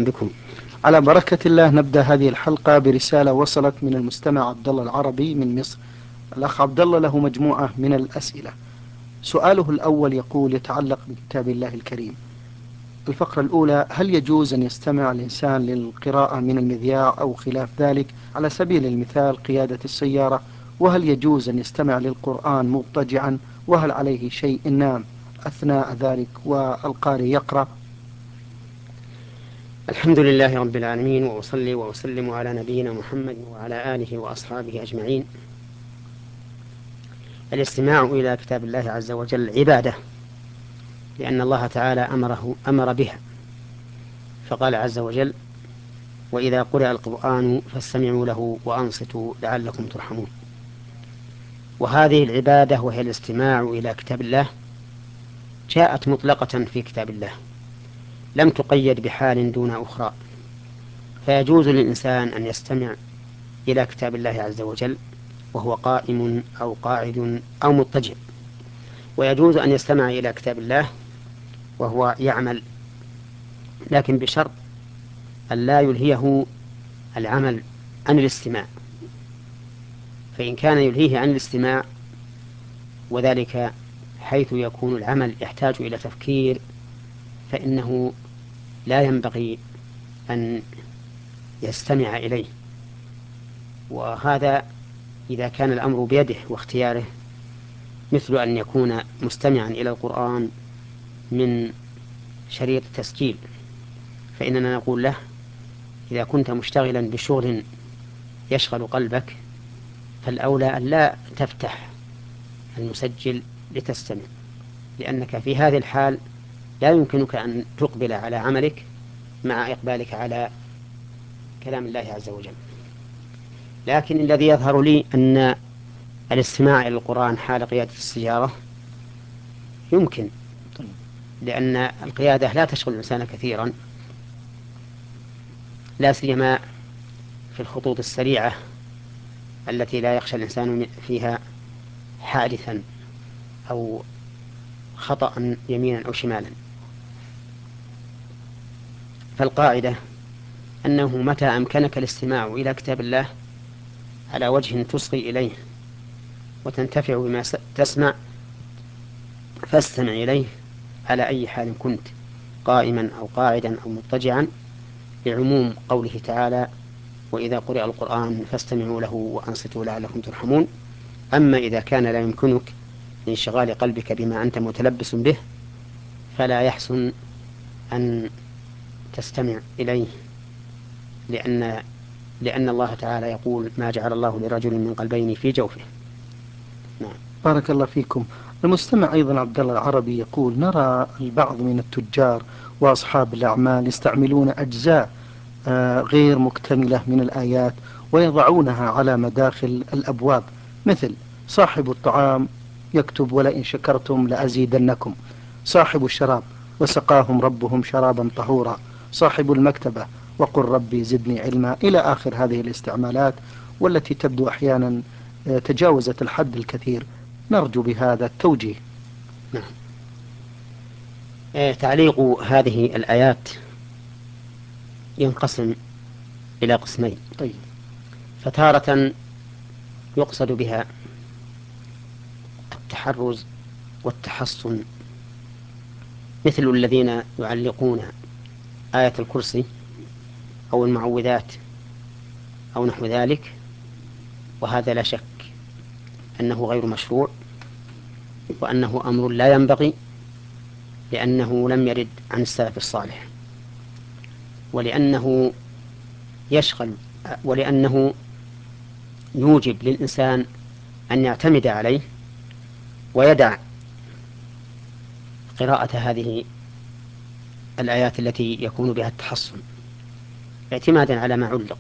بكم. على بركة الله نبدأ هذه الحلقة برسالة وصلت من المستمع عبد الله العربي من مصر. الأخ عبد الله له مجموعة من الأسئلة. سؤاله الأول يقول يتعلق بكتاب الله الكريم. الفقرة الأولى: هل يجوز أن يستمع الإنسان للقراءة من المذياع أو خلاف ذلك، على سبيل المثال قيادة السيارة؟ وهل يجوز أن يستمع للقرآن مضطجعا؟ وهل عليه شيء إن نام أثناء ذلك والقارئ يقرأ؟ الحمد لله رب العالمين، وأصلي وأسلم على نبينا محمد وعلى آله وأصحابه أجمعين. الاستماع إلى كتاب الله عز وجل عبادة، لأن الله تعالى أمر بها، فقال عز وجل: وإذا قرأ القرآن فاستمعوا له وأنصتوا لعلكم ترحمون. وهذه العبادة وهي الاستماع إلى كتاب الله جاءت مطلقة في كتاب الله، لم تقيد بحال دون أخرى، فيجوز للإنسان أن يستمع إلى كتاب الله عز وجل وهو قائم أو قاعد أو مضطجع، ويجوز أن يستمع إلى كتاب الله وهو يعمل، لكن بشرط أن لا يلهيه العمل عن الاستماع. فإن كان يلهيه عن الاستماع، وذلك حيث يكون العمل يحتاج إلى تفكير، فإنه لا ينبغي أن يستمع إليه. وهذا إذا كان الأمر بيده واختياره، مثل أن يكون مستمعا إلى القرآن من شريط تسجيل، فإننا نقول له: إذا كنت مشتغلا بشغل يشغل قلبك، فالأولى أن لا تفتح المسجل لتستمع، لأنك في هذه الحال لا يمكنك أن تقبل على عملك مع إقبالك على كلام الله عز وجل. لكن الذي يظهر لي أن الاستماع إلى القرآن حال قيادة السيارة يمكن، لأن القيادة لا تشغل الإنسان كثيرا، لا سيما في الخطوط السريعة التي لا يخشى الإنسان فيها حادثا أو خطأ يمينا أو شمالا. فالقاعدة أنه متى أمكنك الاستماع إلى كتاب الله على وجه تصغي إليه وتنتفع بما تسمع، فاستمع إليه على أي حال كنت، قائما أو قاعدا أو مضطجعا، لعموم قوله تعالى: وإذا قرئ القرآن فاستمعوا له وأنصتوا لعلكم ترحمون. أما إذا كان لا يمكنك لانشغال قلبك بما أنت متلبس به، فلا يحسن أن تستمع إليه، لأن الله تعالى يقول: ما جعل الله لرجل من قلبين في جوفه. نعم. بارك الله فيكم. المستمع أيضا عبد الله العربي يقول: نرى البعض من التجار وأصحاب الأعمال يستعملون أجزاء غير مكتملة من الآيات ويضعونها على مداخل الأبواب، مثل صاحب الطعام يكتب ولئن شكرتم لأزيدنكم، صاحب الشراب وسقاهم ربهم شرابا طهورا، صاحب المكتبة وقل ربي زدني علما، إلى آخر هذه الاستعمالات، والتي تبدو أحيانا تجاوزت الحد الكثير. نرجو بهذا التوجيه. نعم. تعليق هذه الآيات ينقسم إلى قسمين. طيب. فتارة يقصد بها التحرز والتحصن، مثل الذين يعلقون آية الكرسي أو المعوذات أو نحو ذلك، وهذا لا شك أنه غير مشروع، وأنه أمر لا ينبغي، لأنه لم يرد عن السلف الصالح، ولأنه يشغل، ولأنه يوجب للإنسان أن يعتمد عليه ويدع قراءة هذه الآيات التي يكون بها التحصن اعتمادا على ما علق.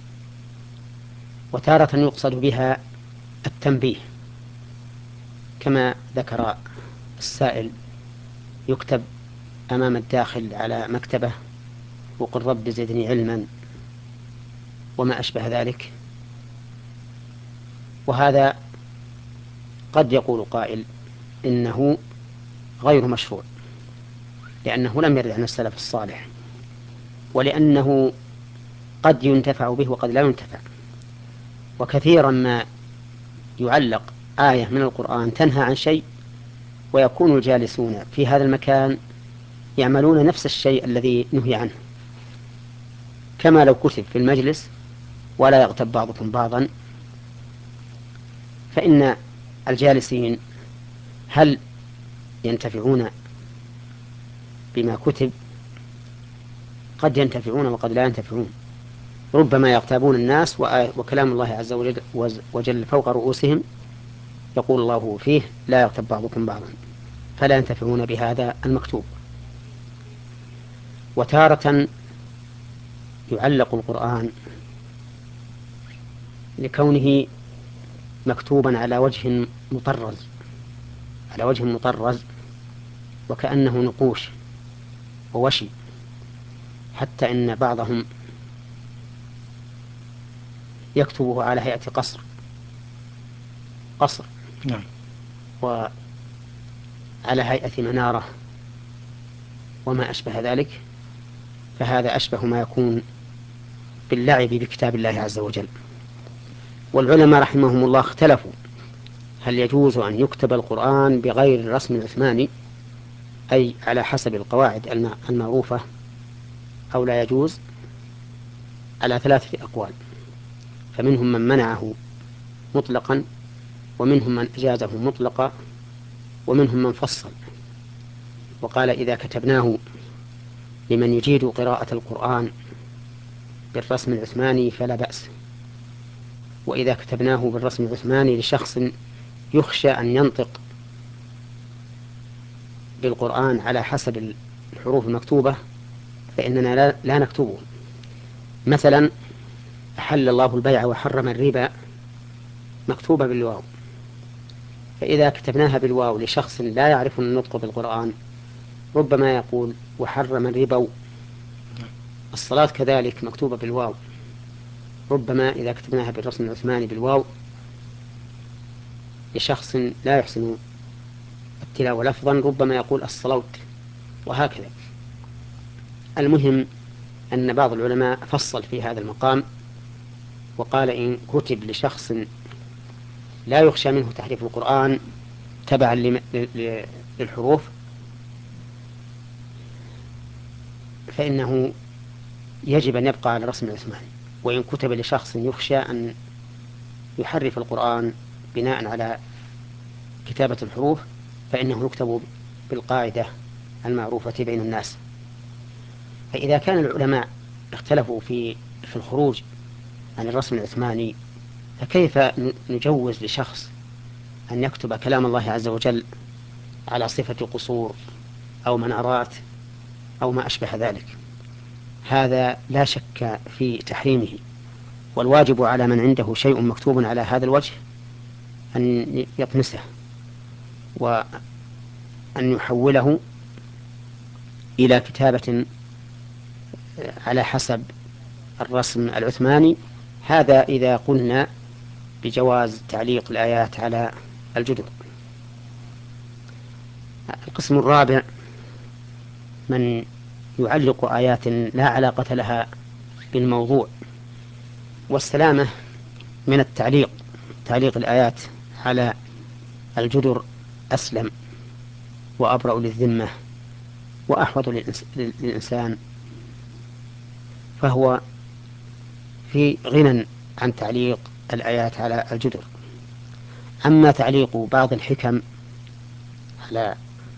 وتارة يقصد بها التنبيه، كما ذكر السائل: يكتب أمام الداخل على مكتبة وقل رب زدني علما وما أشبه ذلك. وهذا قد يقول قائل إنه غير مشروع، لأنه لم يرد عن السلف الصالح، ولأنه قد ينتفع به وقد لا ينتفع. وكثيرا ما يعلق آية من القرآن تنهى عن شيء، ويكون الجالسون في هذا المكان يعملون نفس الشيء الذي نهي عنه، كما لو كتب في المجلس ولا يغتب بعضكم بعضا. فإن الجالسين هل ينتفعون بما كتب؟ قد ينتفعون وقد لا ينتفعون. ربما يغتابون الناس وكلام الله عز وجل فوق رؤوسهم، يقول الله فيه: لا يغتب بعضكم بعضا، فلا ينتفعون بهذا المكتوب. وتارة يعلق القرآن لكونه مكتوبا على وجه مطرز، وكأنه نقوش ووشي، حتى إن بعضهم يكتبه على هيئة قصر نعم. وعلى هيئة منارة وما أشبه ذلك. فهذا أشبه ما يكون باللعب بكتاب الله عز وجل. والعلماء رحمهم الله اختلفوا: هل يجوز أن يكتب القرآن بغير الرسم العثماني، أي على حسب القواعد المعروفة، أو لا يجوز؟ على 3 أقوال. فمنهم من منعه مطلقا، ومنهم من أجازه مطلقا، ومنهم من فصل وقال: إذا كتبناه لمن يجيد قراءة القرآن بالرسم العثماني فلا بأس، وإذا كتبناه بالرسم العثماني لشخص يخشى أن ينطق بالقرآن على حسب الحروف المكتوبة فإننا لا نكتبه. مثلا: أحل الله البيع وحرم الربا، مكتوبة بالواو، فإذا كتبناها بالواو لشخص لا يعرف النطق بالقرآن ربما يقول: وحرم الربا. الصلاة كذلك مكتوبة بالواو، ربما إذا كتبناها بالرسم العثماني بالواو لشخص لا يحسن التلاوة لفظا ربما يقول: الصلوت، وهكذا. المهم أن بعض العلماء فصل في هذا المقام وقال: إن كتب لشخص لا يخشى منه تحريف القرآن تبعا للحروف فإنه يجب أن يبقى على الرسم العثماني. وإن كتب لشخص يخشى أن يحرف القرآن بناء على كتابة الحروف فإنه يكتب بالقاعدة المعروفة بين الناس. فإذا كان العلماء اختلفوا في الخروج عن الرسم العثماني، فكيف نجوز لشخص أن يكتب كلام الله عز وجل على صفة قصور أو منارات أو ما أشبه ذلك؟ هذا لا شك في تحريمه. والواجب على من عنده شيء مكتوب على هذا الوجه أن يطمسه وأن يحوله إلى كتابة على حسب الرسم العثماني. هذا إذا قلنا بجواز تعليق الآيات على الجدر. القسم الرابع: من يعلق آيات لا علاقة لها بالموضوع. والسلامة من تعليق الآيات على الجدر أسلم وأبرأ للذمة وأحوط للإنسان، فهو في غنى عن تعليق الآيات على الجدر. أما تعليق بعض الحكم على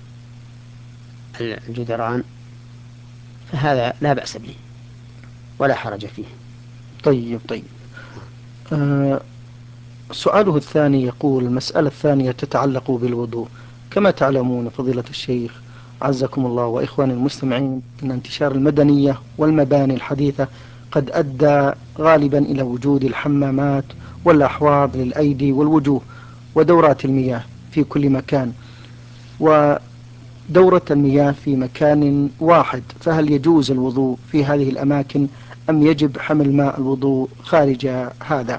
الجدران فهذا لا بأس به ولا حرج فيه. طيب. آه سؤاله الثاني يقول: المسألة الثانية تتعلق بالوضوء. كما تعلمون فضيلة الشيخ عزكم الله وإخواني المستمعين أن انتشار المدنية والمباني الحديثة قد أدى غالبا إلى وجود الحمامات والأحواض للأيدي والوجوه ودورات المياه في كل مكان، ودورة المياه في مكان واحد، فهل يجوز الوضوء في هذه الأماكن أم يجب حمل ماء الوضوء خارج هذا؟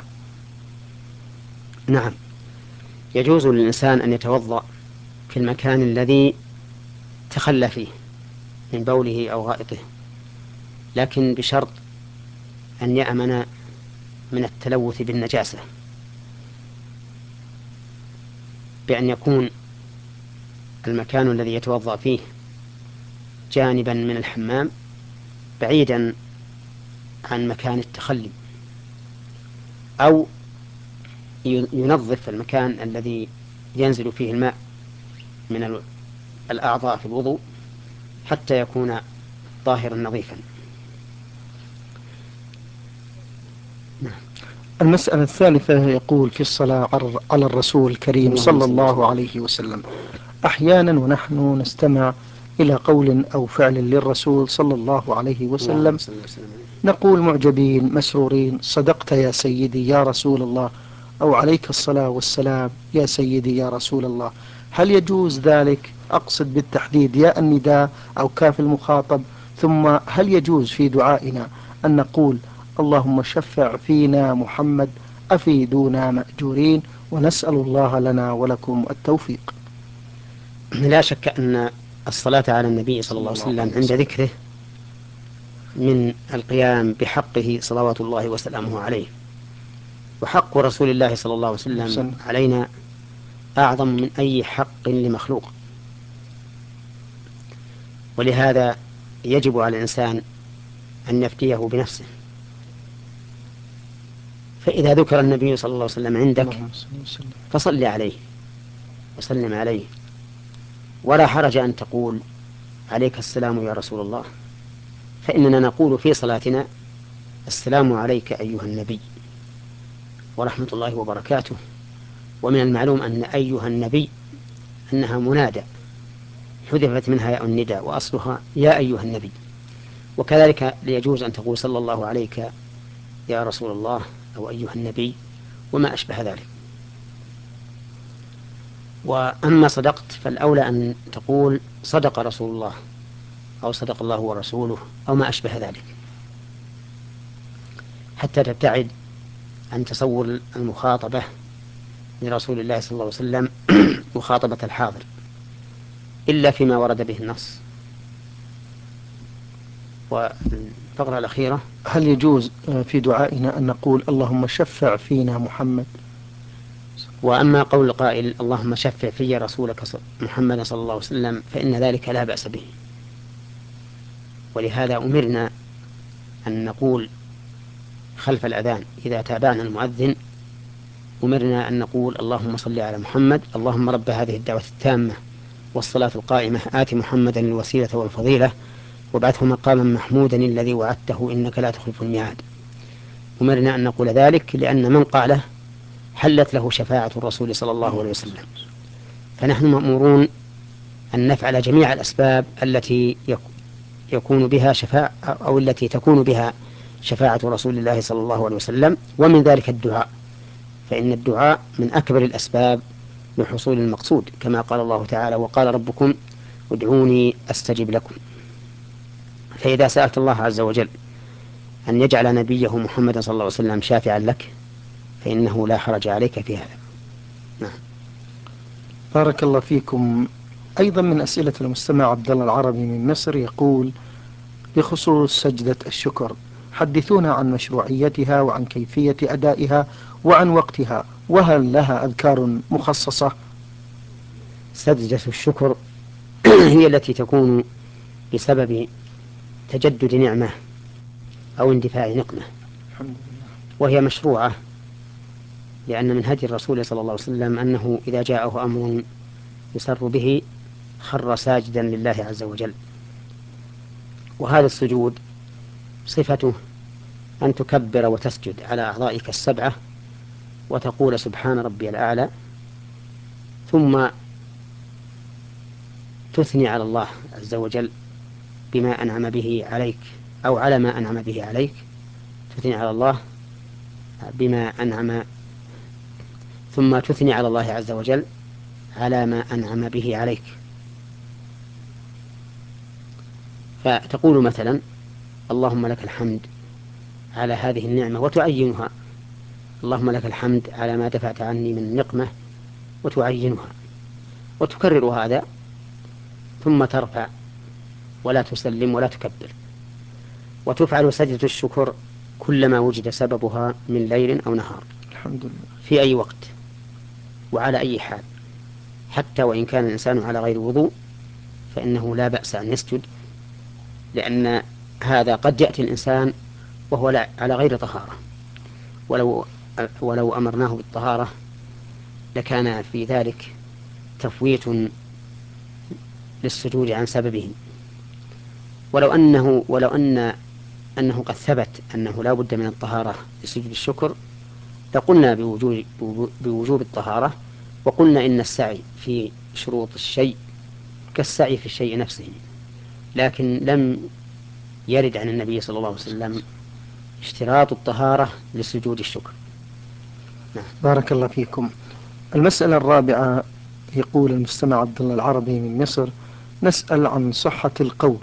نعم، يجوز للإنسان أن يتوضأ في المكان الذي تخلى فيه من بوله أو غائطه، لكن بشرط أن يأمن من التلوث بالنجاسة، بأن يكون المكان الذي يتوضأ فيه جانبا من الحمام بعيدا عن مكان التخلي، أو ينظف المكان الذي ينزل فيه الماء من الأعضاء في الوضوء حتى يكون طاهرا نظيفا. المسألة الثالثة يقول في الصلاة على الرسول الكريم اللهم صلى صل وسلم. الله عليه وسلم. أحيانا ونحن نستمع إلى قول أو فعل للرسول صلى الله عليه اللهم وسلم صل وسلم عليه. نقول معجبين مسرورين: صدقت يا سيدي يا رسول الله، أو عليك الصلاة والسلام يا سيدي يا رسول الله. هل يجوز ذلك؟ أقصد بالتحديد يا النداء أو كاف المخاطب. ثم هل يجوز في دعائنا أن نقول: اللهم شفع فينا محمد أفيدونا مأجورين، ونسأل الله لنا ولكم التوفيق. لا شك أن الصلاة على النبي صلى الله عليه وسلم عند ذكره من القيام بحقه صلوات الله وسلامه عليه، وحق رسول الله صلى الله عليه وسلم علينا أعظم من أي حق لمخلوق، ولهذا يجب على الإنسان أن يفتيه بنفسه. فإذا ذكر النبي صلى الله عليه وسلم عندك فصل عليه وسلم عليه، ولا حرج أن تقول عليك السلام يا رسول الله، فإننا نقول في صلاتنا: السلام عليك أيها النبي ورحمة الله وبركاته. ومن المعلوم أن أيها النبي أنها منادى حذفت منها ياء النداء وأصلها يا أيها النبي. وكذلك يجوز أن تقول صلى الله عليك يا رسول الله أو أيها النبي وما أشبه ذلك. وأما صدقت فالأولى أن تقول صدق رسول الله أو صدق الله ورسوله أو ما أشبه ذلك، حتى تبتعد عن تصور المخاطبة لرسول الله صلى الله عليه وسلم مخاطبة الحاضر إلا فيما ورد به النص. والفقرة الأخيرة: هل يجوز في دعائنا أن نقول: اللهم شفع فينا محمد؟ وأما قول القائل: اللهم شفع في رسولك محمد صلى الله عليه وسلم، فإن ذلك لا بأس به، ولهذا أمرنا أن نقول خلف الأذان إذا تابعنا المؤذن، أمرنا أن نقول: اللهم صل على محمد، اللهم رب هذه الدعوة التامة والصلاة القائمة آت محمدا الوسيلة والفضيلة وابعثه مقاما محمودا الذي وعدته إنك لا تخلف الميعاد. أمرنا أن نقول ذلك لأن من قاله حلت له شفاعة الرسول صلى الله عليه وسلم. فنحن مأمورون أن نفعل جميع الأسباب التي يكون بها شفاعة أو التي تكون بها شفاعة رسول الله صلى الله عليه وسلم، ومن ذلك الدعاء، فإن الدعاء من أكبر الأسباب لحصول المقصود، كما قال الله تعالى: وقال ربكم ادعوني أستجب لكم. فإذا سألت الله عز وجل أن يجعل نبيه محمد صلى الله عليه وسلم شافعا لك فإنه لا حرج عليك في هذا. نعم. بارك الله فيكم. أيضا من أسئلة المستمع عبد الله العربي من مصر يقول: بخصوص سجدة الشكر، حدثونا عن مشروعيتها وعن كيفية أدائها وعن وقتها، وهل لها أذكار مخصصة؟ سجدة الشكر هي التي تكون بسبب تجدد نعمة أو اندفاع نقمة، وهي مشروعة لأن من هدي الرسول صلى الله عليه وسلم أنه إذا جاءه أمر يسر به خر ساجدا لله عز وجل. وهذا السجود صفته أن تكبر وتسجد على أعضائك السبعة وتقول سبحان ربي الأعلى، ثم تثني على الله عز وجل بما أنعم به عليك أو على ما أنعم به عليك، تثني على الله بما أنعم، ثم تثني على الله عز وجل على ما أنعم به عليك. فتقول مثلا: اللهم لك الحمد على هذه النعمة، وتعينها. اللهم لك الحمد على ما دفعت عني من النقمة، وتعينها، وتكرر هذا، ثم ترفع ولا تسلم ولا تكبر. وتفعل سجدة الشكر كلما وجد سببها من ليل أو نهار الحمد لله. في أي وقت وعلى أي حال، حتى وإن كان الإنسان على غير وضوء فإنه لا بأس أن يسجد، لأن هذا قد يأتي الإنسان وهو على غير طهارة، ولو أمرناه بالطهارة لكان في ذلك تفويت للسجود عن سببه. ولو أنه قد ثبت أنه لا بد من الطهارة لسجود الشكر لقلنا بوجوب الطهارة، وقلنا إن السعي في شروط الشيء كالسعي في الشيء نفسه، لكن لم يرد عن النبي صلى الله عليه وسلم اشتراط الطهارة لسجود الشكر. نعم. بارك الله فيكم. المسألة الرابعة، يقول المستمع عبد الله العربي من مصر: نسأل عن صحة القول: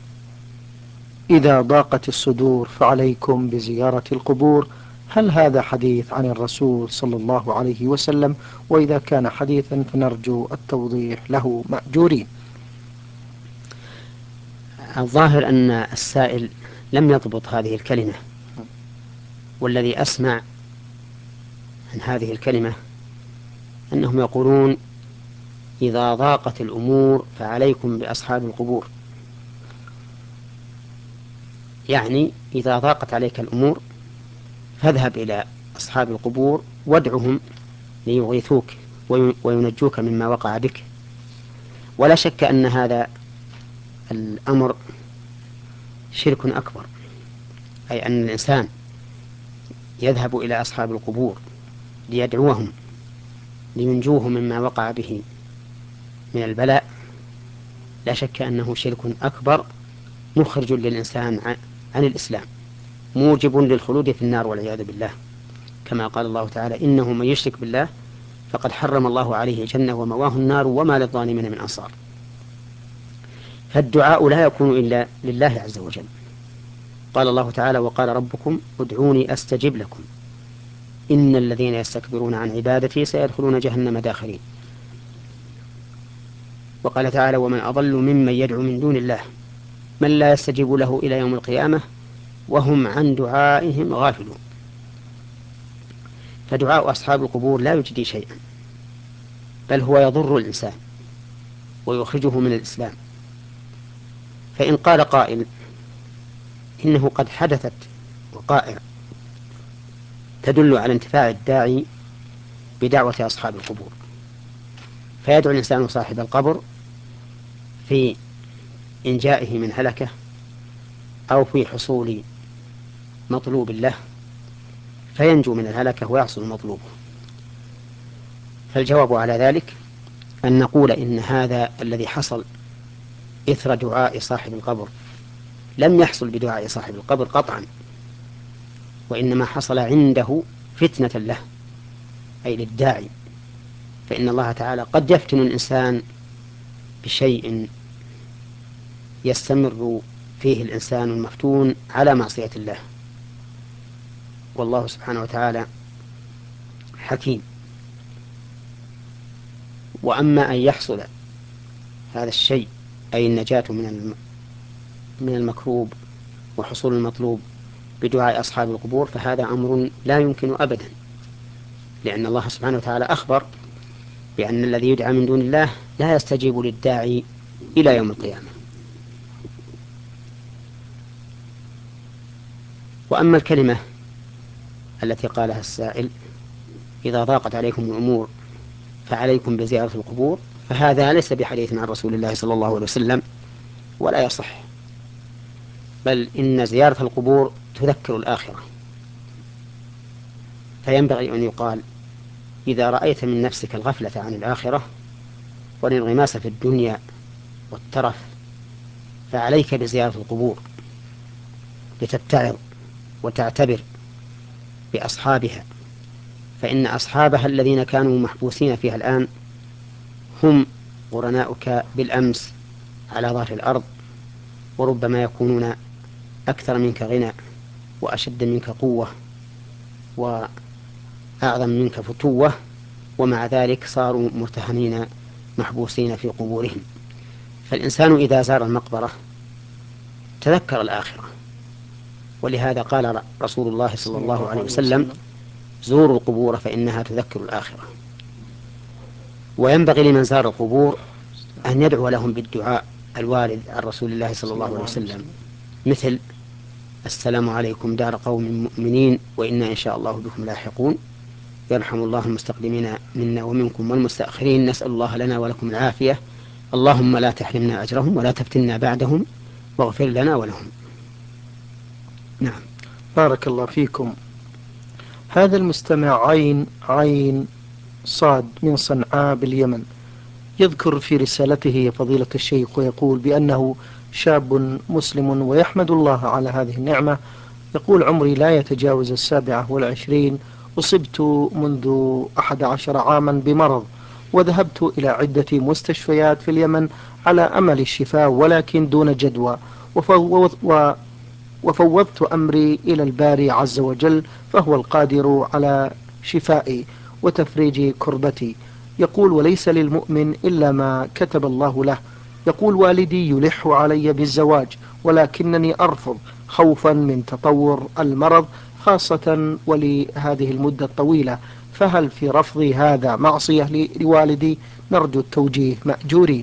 إذا ضاقت الصدور فعليكم بزيارة القبور، هل هذا حديث عن الرسول صلى الله عليه وسلم؟ وإذا كان حديثا فنرجو التوضيح له مأجورين. الظاهر أن السائل لم يضبط هذه الكلمة، والذي أسمع عن هذه الكلمة أنهم يقولون إذا ضاقت الأمور فعليكم بأصحاب القبور، يعني إذا ضاقت عليك الأمور فاذهب إلى أصحاب القبور وادعهم ليغيثوك وينجوك مما وقع بك. ولا شك أن هذا الأمر شرك أكبر، أي أن الإنسان يذهب إلى أصحاب القبور ليدعوهم لينجوه مما وقع به من البلاء. لا شك أنه شرك أكبر مخرج للإنسان عن الإسلام، موجب للخلود في النار والعياذ بالله، كما قال الله تعالى: إنه من يشرك بالله فقد حرم الله عليه الجنة ومواه النار وما للظالمين من أنصار. فالدعاء لا يكون إلا لله عز وجل. قال الله تعالى: وقال ربكم ادعوني أستجب لكم إن الذين يستكبرون عن عبادتي سيدخلون جهنم داخرين. وقال تعالى: ومن أضل ممن يدعو من دون الله من لا يستجيب له إلى يوم القيامة وهم عن دعائهم غافلون. فدعاء أصحاب القبور لا يجدي شيئا، بل هو يضر الإنسان ويخرجه من الإسلام. فإن قال قائل إنه قد حدثت وقائع تدل على انتفاع الداعي بدعوة أصحاب القبور، فيدعو الإنسان صاحب القبر في إنجائه من هلكه أو في حصول مطلوب له فينجو من الهلكة ويحصل مطلوبه. فالجواب على ذلك أن نقول إن هذا الذي حصل إثر دعاء صاحب القبر لم يحصل بدعاء صاحب القبر قطعا، وإنما حصل عنده فتنة له، أي للداعي. فإن الله تعالى قد يفتن الإنسان بشيء يستمر فيه الإنسان المفتون على معصية الله، والله سبحانه وتعالى حكيم. وأما أن يحصل هذا الشيء أي النجاة من المكروب وحصول المطلوب بدعاء أصحاب القبور فهذا أمر لا يمكن أبدا، لأن الله سبحانه وتعالى أخبر بأن الذي يدعى من دون الله لا يستجيب للداعي إلى يوم القيامة. وأما الكلمة التي قالها السائل: إذا ضاقت عليكم الأمور فعليكم بزيارة القبور، فهذا ليس بحديث عن رسول الله صلى الله عليه وسلم ولا يصح، بل إن زيارة القبور تذكر الآخرة. فينبغي أن يقال: إذا رأيت من نفسك الغفلة عن الآخرة والانغماس في الدنيا والترف فعليك بزيارة القبور لتتعظ وتعتبر بأصحابها، فإن أصحابها الذين كانوا محبوسين فيها الآن هم قرناؤك بالأمس على ظهر الأرض، وربما يكونون أكثر منك غنى وأشد منك قوة وأعظم منك فتوة، ومع ذلك صاروا مرتهنين محبوسين في قبورهم. فالإنسان إذا زار المقبرة تذكر الآخرة ولهذا قال رسول الله صلى الله عليه وسلم: زوروا القبور فإنها تذكر الآخرة. وينبغي لمن زار القبور أن يدعو لهم بالدعاء الوارد عن رسول الله صلى الله عليه وسلم، مثل: السلام عليكم دار قوم مؤمنين وإنا إن شاء الله بكم لاحقون، يرحم الله المستقدمين منا ومنكم والمستأخرين، نسأل الله لنا ولكم العافية، اللهم لا تحرمنا أجرهم ولا تفتنا بعدهم واغفر لنا ولهم. نعم. بارك الله فيكم. هذا المستمع عين صاد من صنعاء باليمن يذكر في رسالته فضيلة الشيخ ويقول بأنه شاب مسلم ويحمد الله على هذه النعمة. يقول: عمري لا يتجاوز 27، أصبت منذ 11 عاما بمرض، وذهبت إلى عدة مستشفيات في اليمن على أمل الشفاء ولكن دون جدوى، وفوضت أمري إلى الباري عز وجل، فهو القادر على شفائي وتفريج كربتي. يقول: وليس للمؤمن إلا ما كتب الله له. يقول: والدي يلح علي بالزواج ولكنني أرفض خوفا من تطور المرض، خاصة ولهذه المدة الطويلة، فهل في رفضي هذا معصية لوالدي؟ نرجو التوجيه مأجورين.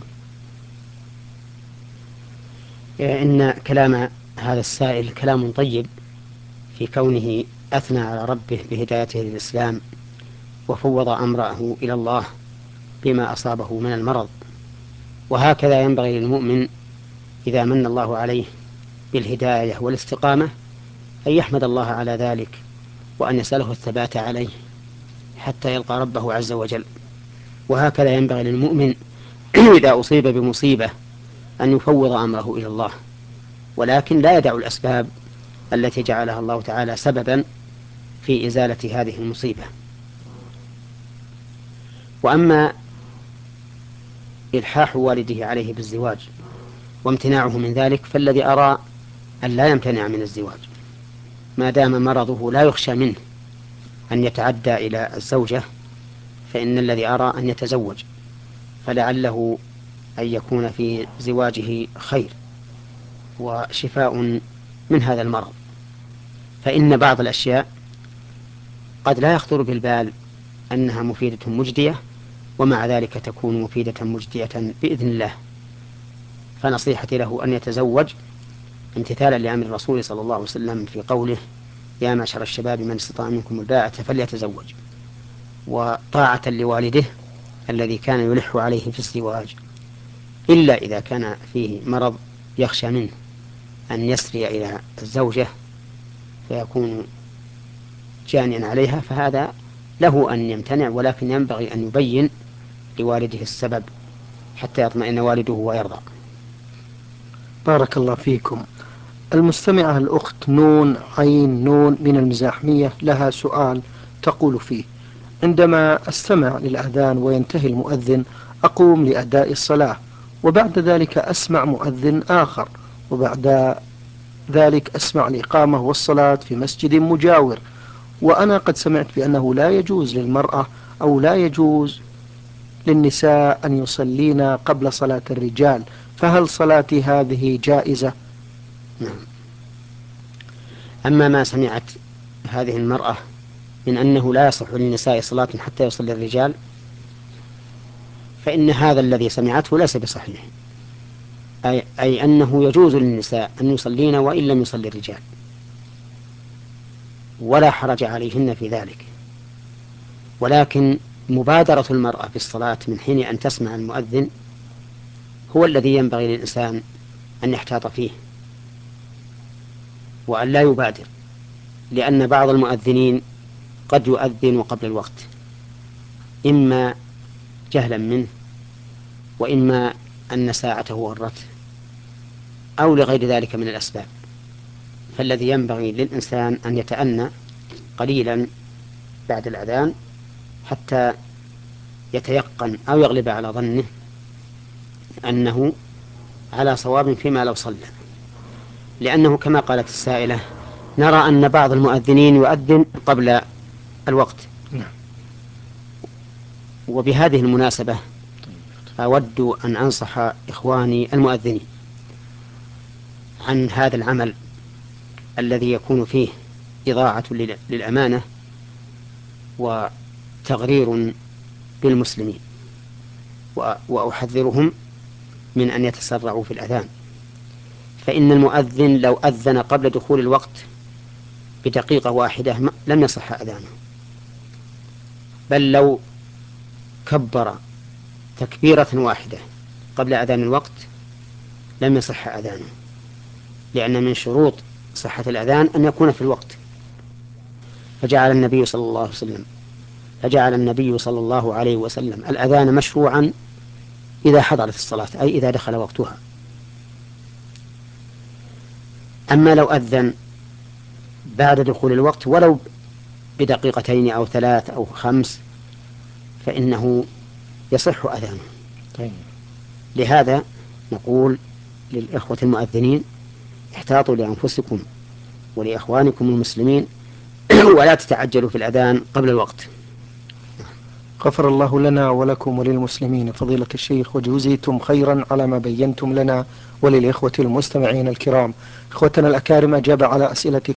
إن كلام هذا السائل كلام طيب في كونه أثنى على ربه بهدايته للإسلام وفوض أمره إلى الله بما أصابه من المرض. وهكذا ينبغي للمؤمن إذا من الله عليه بالهداية والاستقامة أن يحمد الله على ذلك وأن يسأله الثبات عليه حتى يلقى ربه عز وجل. وهكذا ينبغي للمؤمن إذا أصيب بمصيبة أن يفوض أمره إلى الله، ولكن لا يدع الأسباب التي جعلها الله تعالى سببا في إزالة هذه المصيبة. وأما إلحاح والده عليه بالزواج وامتناعه من ذلك، فالذي أرى أن لا يمتنع من الزواج ما دام مرضه لا يخشى منه أن يتعدى إلى الزوجة، فإن الذي أرى أن يتزوج، فلعله أن يكون في زواجه خير وشفاء من هذا المرض. فإن بعض الأشياء قد لا يخطر بالبال أنها مفيدة مجدية، ومع ذلك تكون مفيدة مجدية بإذن الله. فنصيحتي له أن يتزوج امتثالا لأمر الرسول صلى الله عليه وسلم في قوله: يا معشر الشباب من استطاع منكم الباءة فليتزوج، وطاعة لوالده الذي كان يلح عليه في الزواج، إلا إذا كان فيه مرض يخشى منه أن يسري إلى الزوجة فيكون جانيا عليها، فهذا له أن يمتنع، ولكن ينبغي أن يبين لوالده السبب حتى يطمئن والده ويرضى. بارك الله فيكم. المستمعة الأخت نون من المزاحمية لها سؤال تقول فيه: عندما أستمع للأذان وينتهي المؤذن أقوم لأداء الصلاة، وبعد ذلك أسمع مؤذن آخر، وبعد ذلك أسمع الإقامة والصلاة في مسجد مجاور، وأنا قد سمعت بأنه لا يجوز للمرأة أو لا يجوز للنساء أن يصلين قبل صلاة الرجال، فهل صلاتي هذه جائزة؟ نعم. أما ما سمعت هذه المرأة من أنه لا يصح للنساء صلاة حتى يصلي الرجال، فإن هذا الذي سمعته ليس بصحيح، أي أنه يجوز للنساء أن يصلين وإن لم يصلي الرجال، ولا حرج عليهن في ذلك، ولكن مبادرة المرأة بالصلاة من حين أن تسمع المؤذن هو الذي ينبغي للإنسان أن يحتاط فيه وأن لا يبادر، لأن بعض المؤذنين قد يؤذن قبل الوقت، إما جهلا منه، وإما أن ساعته غرته، أو لغير ذلك من الأسباب. فالذي ينبغي للإنسان أن يتأنى قليلا بعد الأذان حتى يتيقن أو يغلب على ظنه أنه على صواب فيما لو صلى، لأنه كما قالت السائلة نرى أن بعض المؤذنين يؤذن قبل الوقت. وبهذه المناسبة أود أن أنصح إخواني المؤذنين عن هذا العمل الذي يكون فيه إضاعة للأمانة وتغرير بالمسلمين، وأحذرهم من أن يتسرعوا في الأذان. فإن المؤذن لو أذن قبل دخول الوقت بدقيقة واحدة لم يصح أذانه، بل لو كبر تكبيرة واحدة قبل أذان الوقت لم يصح أذانه، لأن من شروط صحة الأذان أن يكون في الوقت. فجعل النبي صلى الله عليه وسلم الأذان مشروعا إذا حضرت الصلاة، أي إذا دخل وقتها. أما لو أذن بعد دخول الوقت ولو بدقيقتين أو 3 أو 5 فإنه يصح أذانه. طيب. لهذا نقول للإخوة المؤذنين: احتاطوا لأنفسكم ولإخوانكم المسلمين ولا تتعجلوا في الأذان قبل الوقت. غفر الله لنا ولكم وللمسلمين فضيلة الشيخ، وجزيتم خيرا على ما بينتم لنا وللإخوة المستمعين الكرام. إخوتنا الأكارم، أجاب على أسئلتكم